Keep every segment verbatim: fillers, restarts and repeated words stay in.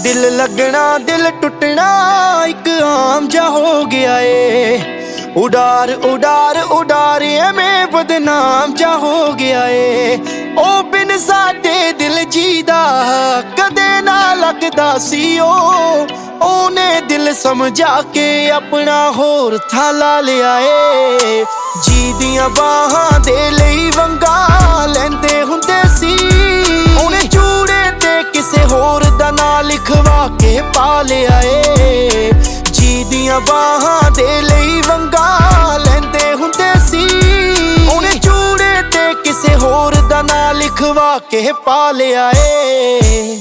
दिल लगना दिल टुटना एक आम जा हो गया ए। उडार उडार उडार एवें बदनाम जा हो गया ए। ओ बिन साडे दिल जीदा कदे ना लगदा सी ओ। ओने दिल समझा के अपना होर था ला लिया ए। जी दियां बाहां दे लई वंगा लैंदे हुंदे सी। ओने चूड़े ते किसे होर दा ना लिखवा के पा लिया ए। जी दियां बाहां दे लई वंगा लैंदे हुंदे सी। ओने चूड़े ते किसे होर दा ना लिखवा के पा लिया ए।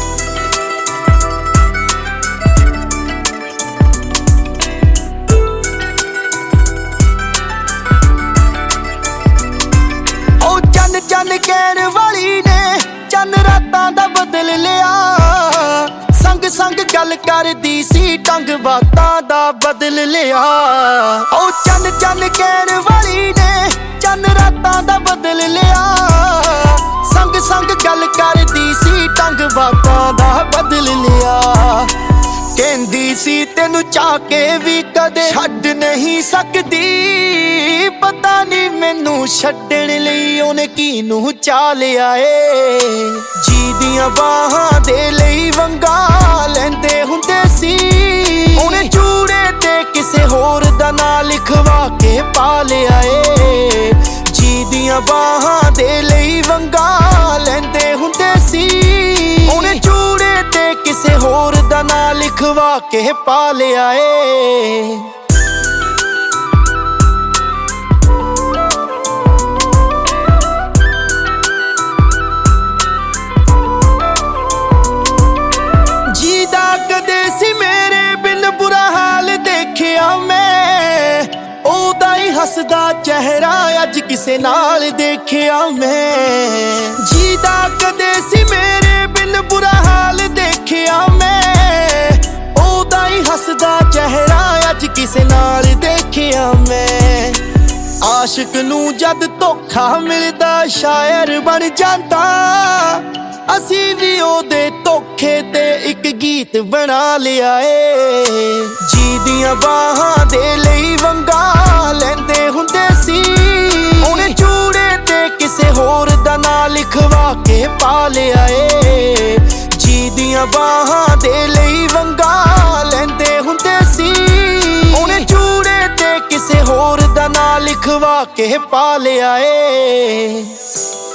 चन कहण वाली ने चन रातां दा बदल लिया। संग संग गल करदी सी टंग बातां दा बदल लिया। ओ चन चन कहण वाली ने चन रातां दा बदल लिया। संग संग गल करदी सी टंग बातां दा बदल लिया। कहंदी सी तेनू चाह के भी कदे छड्ड नहीं सकदी। पता नहीं मैनू छड्डण लई ओने किनू चाह लिया ए। जी दियां बाहां दे लई वंगा लैंदे हुंदे सी। ओने चूड़े ते किसे होर दा ना लिखवा के पा लिया ए। जी दियां बाहां दे लई वंगा लैंदे हुंदे सी। ओने चूड़े ते किसे होर दा ना लिखवा के पा लिया ए। जीदा कदे सी मेरे बिन बुरा हाल देखिया मैं। ओदा ही हसदा चेहरा अज किसे नाल देखिया मैं। जीदा कदे सी मेरे बिन बुरा हाल देखिया मैं। ओदा ही हसदा चेहरा अज किसे नाल देखिया मैं। आशिक नू जद धोखा मिलदा शायर बन जांदा। असी भी ओदे धोखे ते एक गीत बना लिया ए। जी दियां बाहां दे लई वंगा लैंदे हुंदे सी। ओने चूड़े ते किसे होर दा ना लिखवा के पा लिया ए। जी दियां बाहां दे लई वंगा लैंदे हुंदे सी। ओने चूड़े ते किसे होर दा ना लिखवा के पा लिया ए।